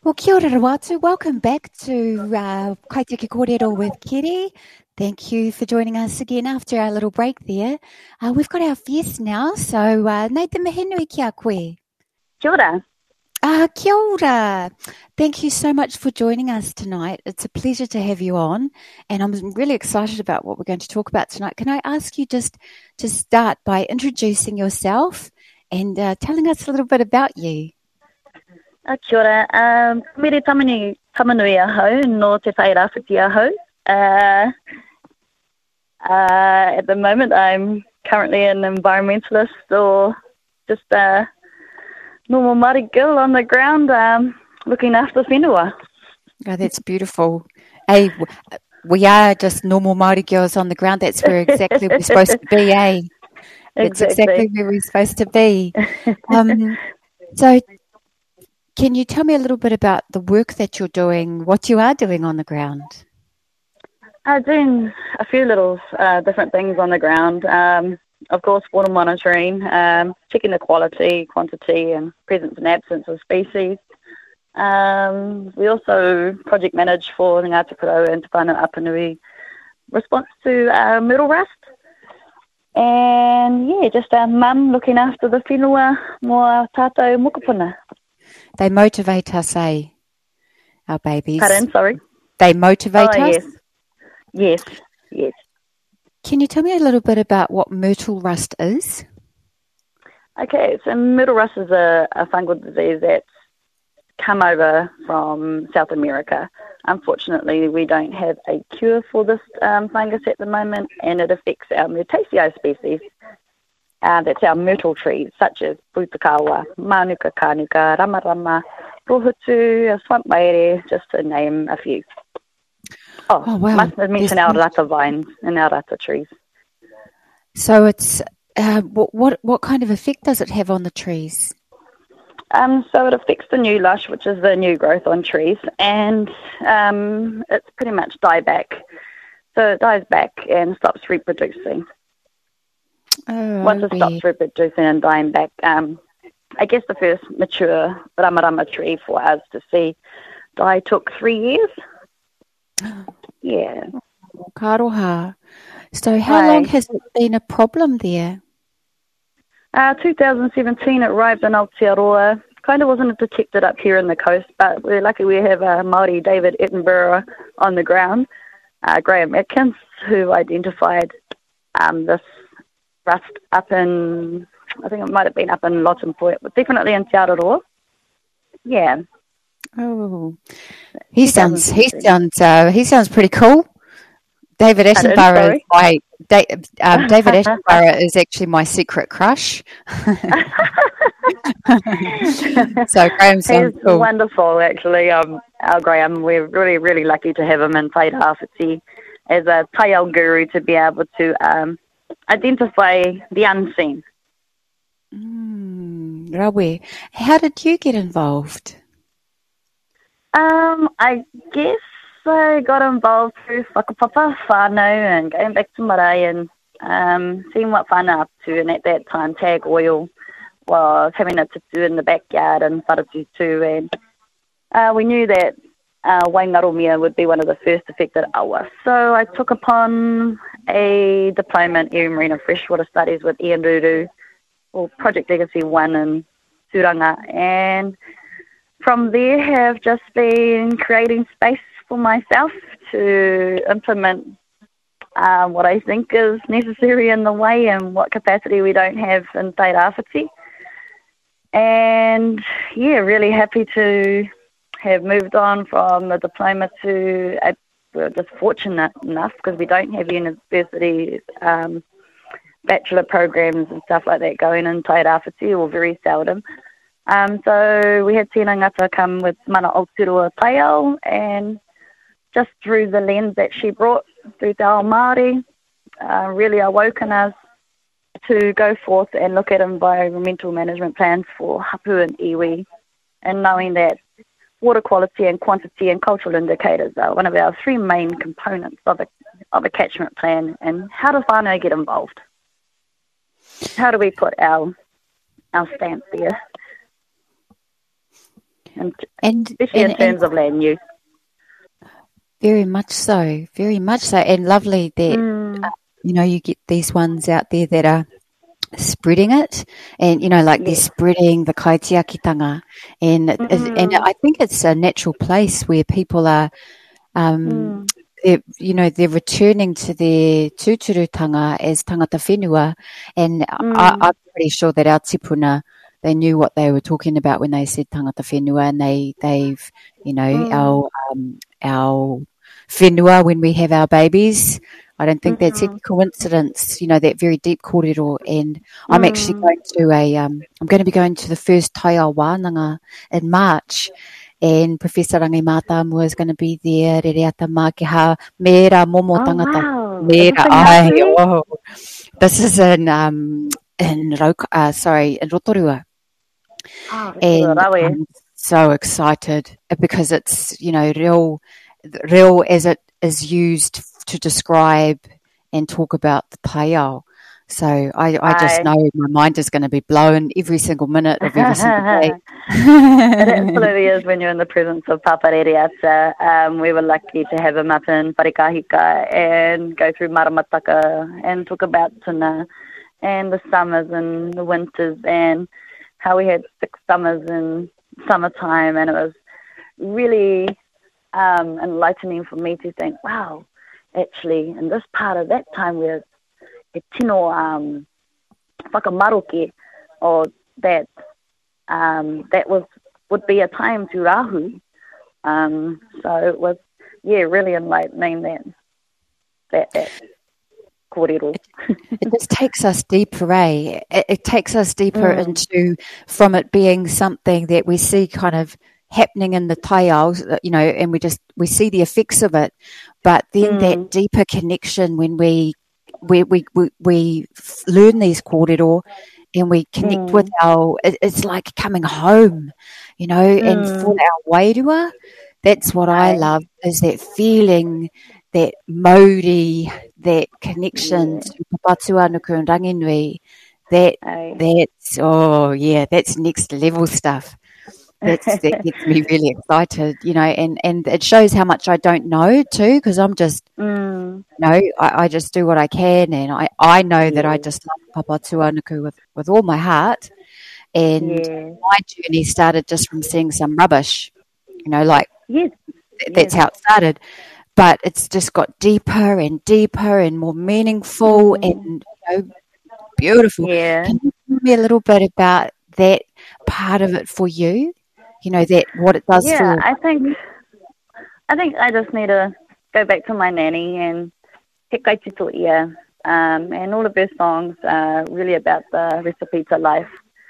Well, kia ora Rawatu. Welcome back to Kaitiki Kōrero with Kiri. Thank you for joining us again after our little break there. We've got our guest now, so nei te mihi nui ki a koe. Kia ora. Kia ora. Thank you so much for joining us tonight. It's a pleasure to have you on, and I'm really excited about what we're going to talk about tonight. Can I ask you just to start by introducing yourself and telling us a little bit about you? Kia ora. Mire tamanui ahau no te whai rāwhiti ahau. At the moment, I'm currently an environmentalist or just a normal Māori girl on the ground looking after whenua. Oh, that's beautiful. Hey, we are just normal Māori girls on the ground. That's where exactly we're supposed to be, eh? That's exactly where we're supposed to be. So, can you tell me a little bit about the work that you're doing, what you are doing on the ground? I'm doing a few little different things on the ground. Of course, water monitoring, checking the quality, quantity, and presence and absence of species. We also project manage for the Ngāti Porou and Te Whānau Apanui response to myrtle rust. And yeah, just our mum looking after the whenua mō tātou mokopuna. They motivate us, eh? Our babies. Pardon, sorry? They motivate us? Yes. Can you tell me a little bit about what myrtle rust is? Okay, so myrtle rust is a fungal disease that's come over from South America. Unfortunately, we don't have a cure for this fungus at the moment, and it affects our Myrtaceae species. That's our myrtle trees, such as Putakawa, Manuka Kanuka, Ramarama, Rohutu, Swamp Maere, just to name a few. Oh wow. Must mention our rata vines and our rata trees. So it's what kind of effect does it have on the trees? So it affects the new lush, which is the new growth on trees, and it's pretty much dieback. So it dies back and stops reproducing. Once it stops reproducing and dying back, I guess the first mature Ramarama tree for us to see die took 3 years. Yeah. Karoha. So how long has it been a problem there? 2017 it arrived in Aotearoa. Kind of wasn't detected up here in the coast, but we're lucky we have Māori David Attenborough on the ground, Graham Atkins, who identified this rust up in, I think it might have been up in Lotumpoit, but definitely in Te Araroa. Yeah. Oh, he sounds pretty cool. David Attenborough David Attenborough is actually my secret crush. So Graham sounds He's cool. Wonderful, actually. Our Graham, we're really, really lucky to have him in Taita Awhiti as a taiao guru to be able to identify the unseen. Rawe. How did you get involved? I guess I got involved through whakapapa whānau and going back to marae and seeing what whānau up to. And at that time, Tag Oil was having a tutu in the backyard in Wharatutu. And we knew that Waingaromia would be one of the first affected awa. So I took upon a diploma in Erie Marine and Freshwater Studies with Ian Ruru, or Project Legacy 1 in Turanga. And from there have just been creating space for myself to implement what I think is necessary in the way and what capacity we don't have in Taita Awhiti. And yeah, really happy to have moved on from the diploma to, we're just fortunate enough because we don't have university bachelor programs and stuff like that going in Taita Awhiti, or very seldom. So we had Tina Ngata come with Mana Aotearoa Taiao, and just through the lens that she brought through Te Ao Māori, really awoken us to go forth and look at environmental management plans for hapu and iwi, and knowing that water quality and quantity and cultural indicators are one of our three main components of a catchment plan. And how does whānau get involved? How do we put our stamp there? and and especially in terms of land use. Very much so, and lovely that you get these ones out there that are spreading it, and they're spreading the kaitiakitanga, and I think it's a natural place where people are, they're returning to their tūturutanga as tangata whenua, and I'm pretty sure that our tipuna, they knew what they were talking about when they said tangata whenua, and they've our whenua when we have our babies. I don't think that's any coincidence, that very deep kōrero. And I'm actually going to be going to the first Taiao Wānanga in March, and Professor Rangi Mātāmua is going to be there, Rereata Mākeha, Mera Momo Tangata. Wow. Mera ai, oh. This is in Rotorua. Oh, And I'm so excited because it's, real as it is used to describe and talk about the Taiao. So I just know my mind is going to be blown every single minute of every single day. It absolutely is when you're in the presence of Papa Rereata. We were lucky to have him up in Parikahika and go through Maramataka and talk about tuna and the summers and the winters, and how we had 6 summers in summertime, and it was really enlightening for me to think, wow, actually in this part of that time where e tino whakamaroke, or that would be a time to rahu. So it was really enlightening that kōrero. It just takes us deeper, eh? It takes us deeper into, from it being something that we see kind of happening in the taiao, and we see the effects of it, but then that deeper connection when we learn these kōrero and we connect with it's like coming home, and for our wairua, that's what I love, is that feeling, that mauri, that connection to Papatua Nuku and Ranginui, that's next level stuff. That gets me really excited, and it shows how much I don't know too, because I'm just, I just do what I can, and I know that I just love Papatua Nuku with all my heart, and my journey started just from seeing some rubbish, that's how it started, but it's just got deeper and more meaningful and beautiful. Can you tell me a little bit about that part of it for you? That what it does for you. I think I just need to go back to my nanny and He Kaitito Ia, and all of her songs are really about the recipe to life.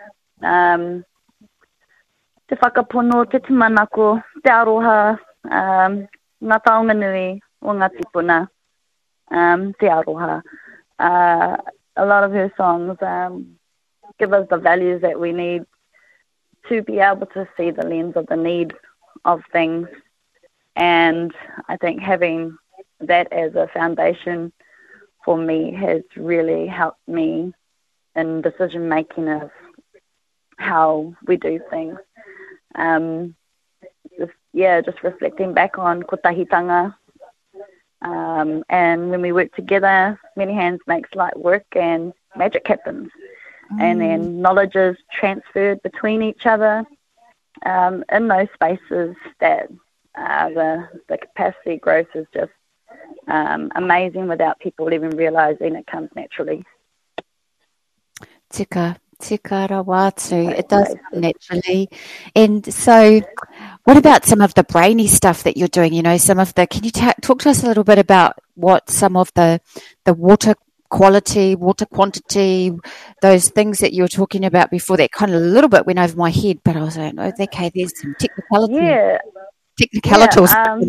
Te whakapono, te timanako, te aroha, ngā taonga nui o ngā tipuna, te aroha. A lot of her songs give us the values that we need to be able to see the lens of the need of things. And I think having that as a foundation for me has really helped me in decision making of how we do things. Just reflecting back on kotahitanga, and when we work together, many hands makes light work and magic happens. And then knowledge is transferred between each other in those spaces that the capacity growth is just amazing without people even realising it comes naturally. Tika rawatu. It does come naturally. And so what about some of the brainy stuff that you're doing? Can you talk to us a little bit about what some of the water quality, water quantity, those things that you were talking about before, that kind of a little bit went over my head, but I was like, oh, okay, there's some technicalities.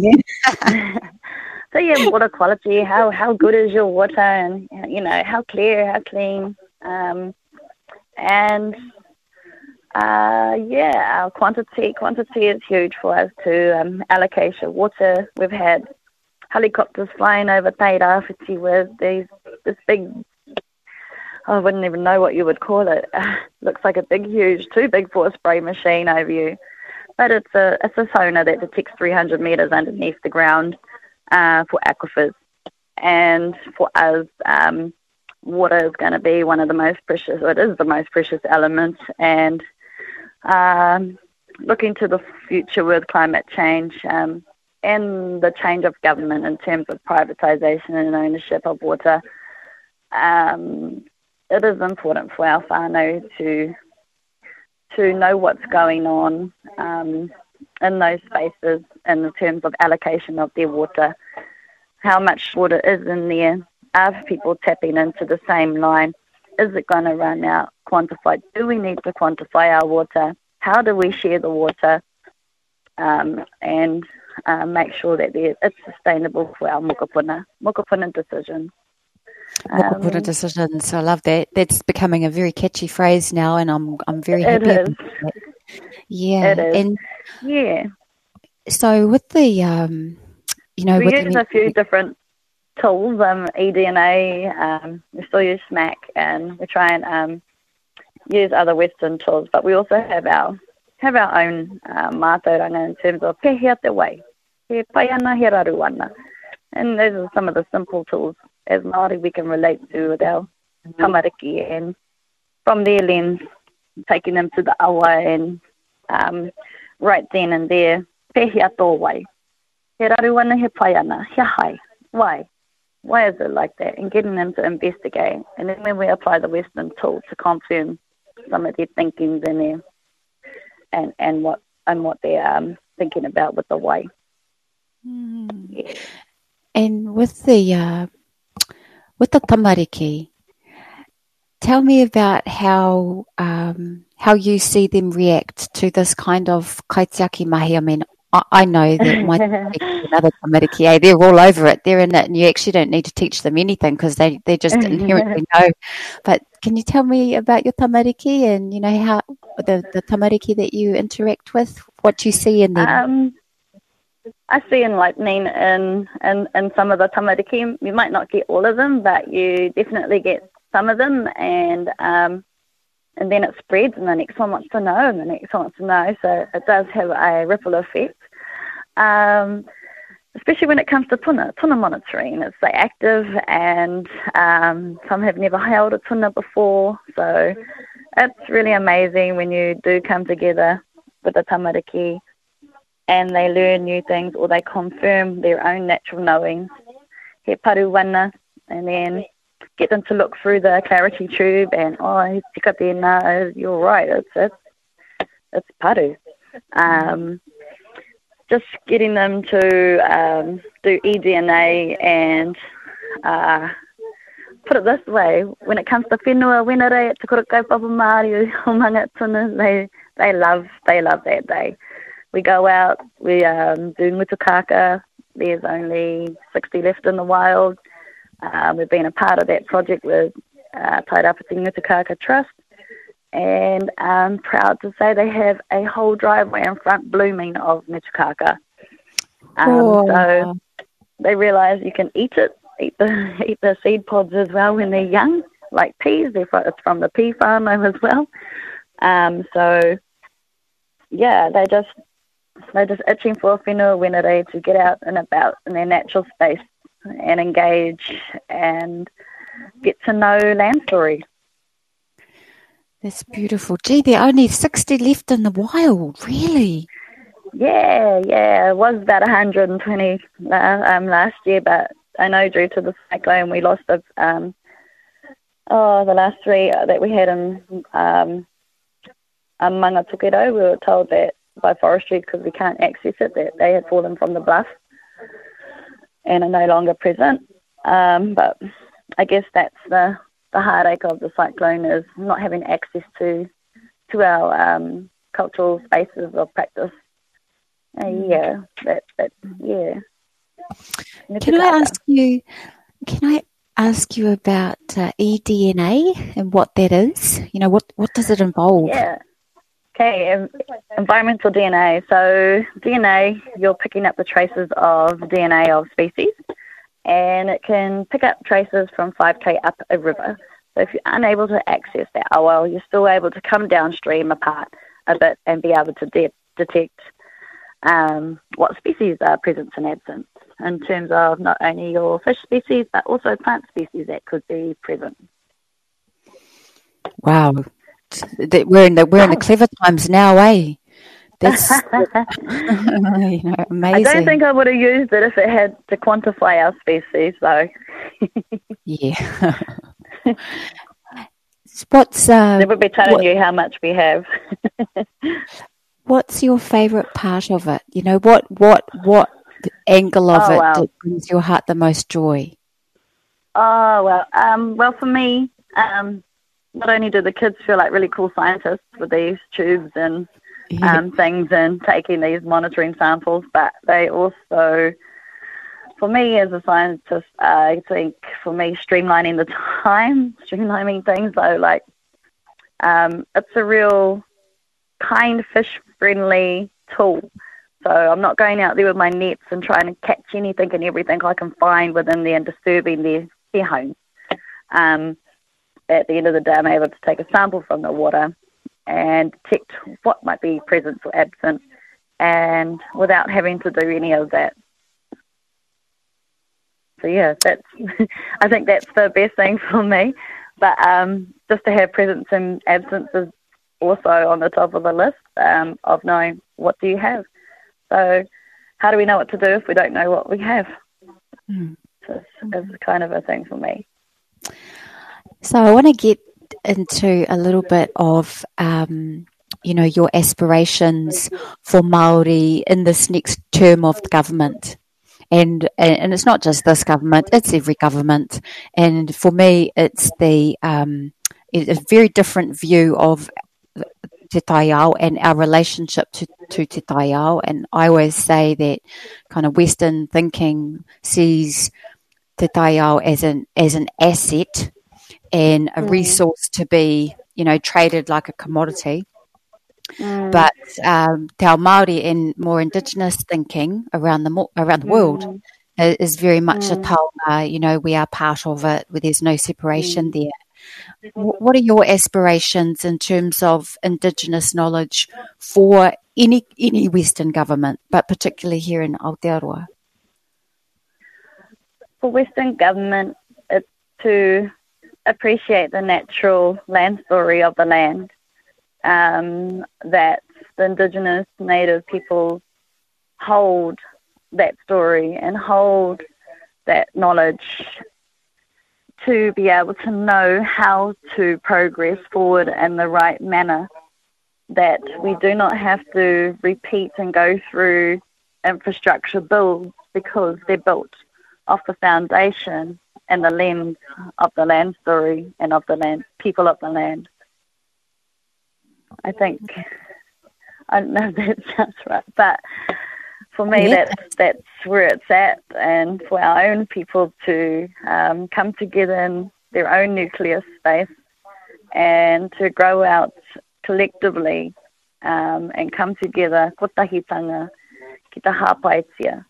So water quality, how good is your water, and how clear, how clean, our quantity is huge for us to allocate water. We've had helicopters flying over Tairāwhiti with this big, I wouldn't even know what you would call it. Looks like a big, huge, too big for a spray machine over you. but it's a sonar that detects 300 meters underneath the ground for aquifers. And for us, water is going to be one of the most precious, or it is the most precious element. And looking to the future with climate change and the change of government in terms of privatisation and ownership of water, it is important for our whānau to know what's going on in those spaces in terms of allocation of their water, how much water is in there, are people tapping into the same line, is it going to run out, quantified, do we need to quantify our water, how do we share the water, and make sure that it's sustainable for our mokopuna decisions. Mokopuna decisions. I love that. That's becoming a very catchy phrase now, and I'm very happy. It is. Yeah. It is. And yeah. So with the we use a few different tools. eDNA. We still use SMAC, and we try and use other Western tools. But we also have our own mātauranga in terms of pehea te wai, he pai ana, he raru ana. And those are some of the simple tools as Māori we can relate to with our tamariki, and from their lens, taking them to the awa and right then and there, pehea tō wai. He raru ana, he pai ana, he hai. Why? Why is it like that? And getting them to investigate. And then when we apply the Western tool to confirm some of their thinkings in there and what they're thinking about with the wai. Yeah. And with the tamariki, tell me about how you see them react to this kind of kaitiaki mahi. I mean, I know that my another tamariki, they're all over it. They're in it, and you actually don't need to teach them anything because they just inherently know. But can you tell me about your tamariki and how the tamariki that you interact with, what you see in them? I see enlightening in some of the tamariki. You might not get all of them, but you definitely get some of them, and then it spreads, and the next one wants to know, and the next one wants to know. So it does have a ripple effect, especially when it comes to tuna monitoring. It's active, and some have never held a tuna before. So it's really amazing when you do come together with the tamariki and they learn new things, or they confirm their own natural knowings. He paru wana, and then get them to look through the clarity tube and, tika tēnā, you're right, it's paru. Just getting them to do eDNA and put it this way, when it comes to whenua, wenare, te korokai papa Māori, o manga tuna, they love that day. We go out, we do ngutukaka. There's only 60 left in the wild. We've been a part of that project with Tairāwhiti Ngutukaka Trust, and I'm proud to say they have a whole driveway in front blooming of ngutukaka. So they realise you can eat it, eat the seed pods as well when they're young, like peas. It's from the pea farm as well. So yeah, they're just itching for a whenua wenare to get out and about in their natural space and engage and get to know land story. That's beautiful. Gee, there are only 60 left in the wild, really? Yeah. It was about 120 last year, but I know due to the cyclone we lost the last three that we had in Mangatukero. We were told that by forestry, because we can't access it, that they had fallen from the bluff and are no longer present. But I guess that's the heartache of the cyclone, is not having access to our cultural spaces of practice. Yeah. Can I ask you about eDNA and what that is? What does it involve? Yeah. Okay, environmental DNA. So DNA, you're picking up the traces of DNA of species, and it can pick up traces from 5K up a river. So if you're unable to access that, you're still able to come downstream apart a bit and be able to detect what species are present and absent in terms of not only your fish species but also plant species that could be present. Wow, we're in the clever times now, eh? That's amazing. I don't think I would have used it if it had to quantify our species, though. Yeah. What's It would be telling you how much we have. What's your favourite part of it? What angle of it brings your heart the most joy? Oh, well, for me, not only do the kids feel like really cool scientists with these tubes and things and taking these monitoring samples, but they also, for me as a scientist, I think for me streamlining things, though, like it's a real kind fish-friendly tool. So I'm not going out there with my nets and trying to catch anything and everything I can find within there and disturbing their homes. At the end of the day, I'm able to take a sample from the water and detect what might be present or absent, and without having to do any of that. So yeah, I think that's the best thing for me. But just to have presence and absence is also on the top of the list of knowing what do you have. So how do we know what to do if we don't know what we have? So it's kind of a thing for me. So I want to get into a little bit of, your aspirations for Māori in this next term of the government. And it's not just this government, it's every government. And for me, it's a very different view of Te Taiao and our relationship to Te Taiao. And I always say that kind of Western thinking sees Te Taiao as an asset and a resource to be, traded like a commodity. But Te Ao Māori and more Indigenous thinking around the world is very much a taonga. We are part of it, where there's no separation there. What are your aspirations in terms of Indigenous knowledge for any Western government, but particularly here in Aotearoa? For Western government, it's to appreciate the natural land story of the land, that the Indigenous Native peoples hold that story and hold that knowledge to be able to know how to progress forward in the right manner, that we do not have to repeat and go through infrastructure builds because they're built off the foundation and the lens of the land story and of the land, people of the land. I don't know if that sounds right, but for me, that's where it's at, and for our own people to come together in their own nuclear space and to grow out collectively and come together, kotahitanga, ki te hāpaitia,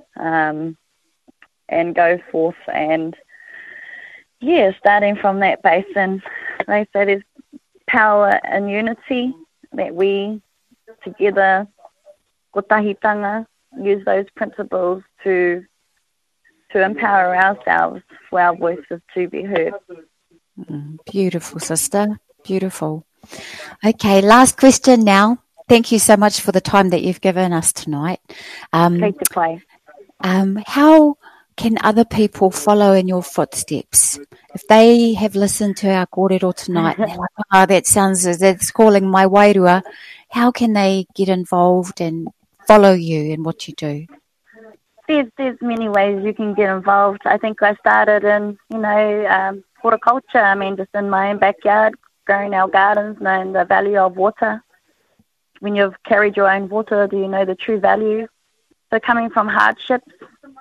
and go forth and, starting from that base. And they say there's power in unity, that we together, kotahitanga, use those principles to empower ourselves for our voices to be heard. Beautiful, sister. Beautiful. Okay, last question now. Thank you so much for the time that you've given us tonight. Great to play. How can other people follow in your footsteps? If they have listened to our kōrero tonight, and they're like, that's calling my wairua, how can they get involved and follow you in what you do? There's many ways you can get involved. I think I started in, horticulture. I mean, just in my own backyard, growing our gardens, knowing the value of water. When you've carried your own water, do you know the true value? So coming from hardships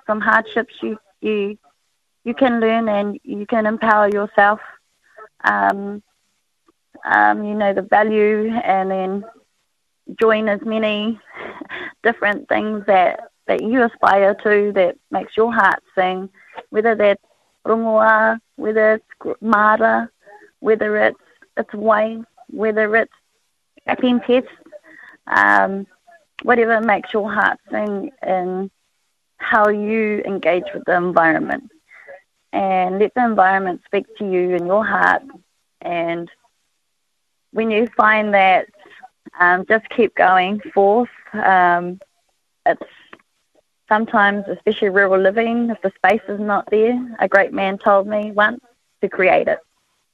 you can learn and you can empower yourself. The value, and then join as many different things that you aspire to, that makes your heart sing, whether that's rongoa, whether it's mara, whether it's wai, whether it's a pen test. whatever makes your heart sing and how you engage with the environment. And let the environment speak to you in your heart. And when you find that, just keep going forth. It's sometimes, especially rural living, if the space is not there, a great man told me once to create it.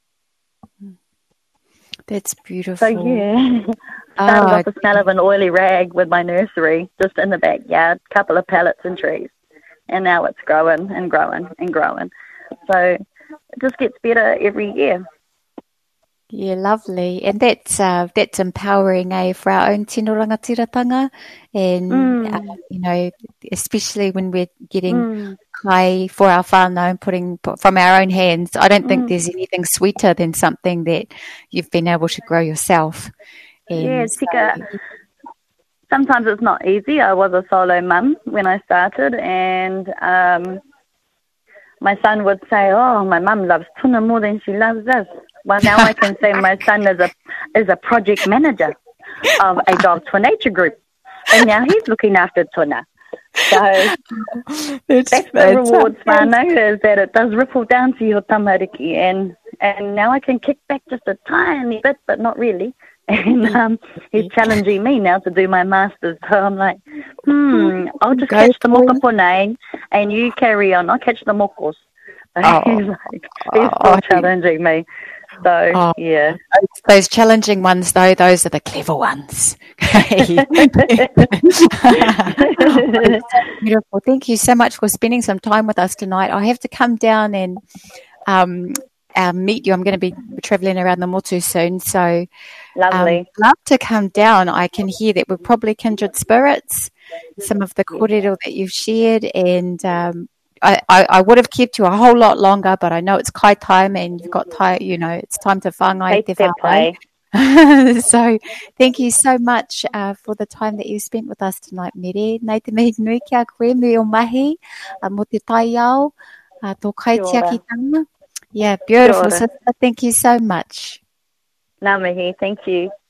That's beautiful. So, yeah, started off the smell of an oily rag with my nursery just in the backyard, couple of pallets and trees. And now it's growing and growing and growing. So it just gets better every year. Yeah, lovely. And that's empowering, for our own tino rangatiratanga. And, you know, especially when we're getting kai for our whānau and putting from our own hands. I don't think there's anything sweeter than something that you've been able to grow yourself. And yeah, tika. Sometimes it's not easy. I was a solo mum when I started, and my son would say, "Oh, my mum loves tuna more than she loves us." Well, now I can say my son is a project manager of a Dogs for Nature group, and now he's looking after tuna. So that's the rewards, whānau, is that it does ripple down to your tamariki, and now I can kick back just a tiny bit, but not really. And he's challenging me now to do my masters. So I'm like, I'll just catch the mokapone and you carry on. I'll catch the mokos. He's still challenging me. So, yeah. Those challenging ones, though, those are the clever ones. Beautiful. Thank you so much for spending some time with us tonight. I have to come down and meet you. I'm going to be travelling around the Motu soon, so lovely. Love to come down. I can hear that we're probably kindred spirits. Some of the kōrero that you've shared, and I would have kept you a whole lot longer, but I know it's kai time, and you've got time. You know, it's time to whāngai te whānau. So, thank you so much for the time that you spent with us tonight, Mere. Nei te mihi nui kia koe me o mahi mo te tai ao tō kaitiakitanga. Yeah, beautiful. So, thank you so much. Ngā mihi, thank you.